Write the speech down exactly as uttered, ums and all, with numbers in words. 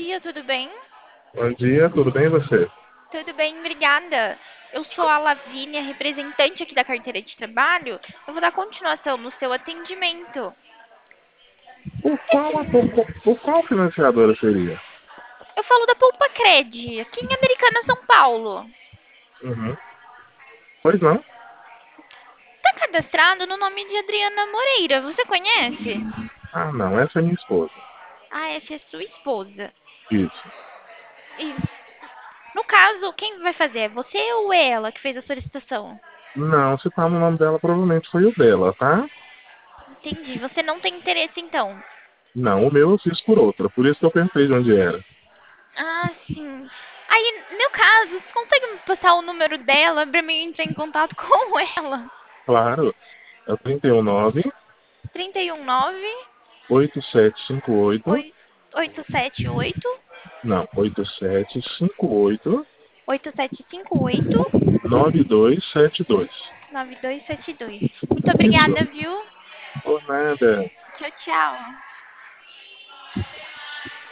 dia, tudo bem? Bom dia, tudo bem e você? Tudo bem, obrigada. Eu sou a Lavínia, representante aqui da carteira de trabalho. Eu vou dar continuação no seu atendimento. Por qual, Esse- por, por qual financiadora seria? Eu falo da Poupa Cred, aqui em Americana, São Paulo. Uhum. Pois não? Está cadastrado no nome de Adriana Moreira. Você conhece? Ah, não, essa é minha esposa. Ah, essa é sua esposa. Isso. E, no caso, quem vai fazer? É você ou ela que fez a solicitação? Não, se tá no nome dela, provavelmente foi o dela, tá? Entendi. Você não tem interesse, então? Não, o meu eu fiz por outra, por isso que eu perguntei de onde era. Ah, sim. Aí, no caso, você consegue me passar o número dela pra mim entrar em contato com ela? Claro, é o trinta e um nove, trinta e um nove, oito sete cinco oito, oito sete oito, não, oito sete cinco oito, oito sete cinco oito, nove dois sete dois. nove dois sete dois. Muito Isso. obrigada, viu? Por nada. Tchau, tchau.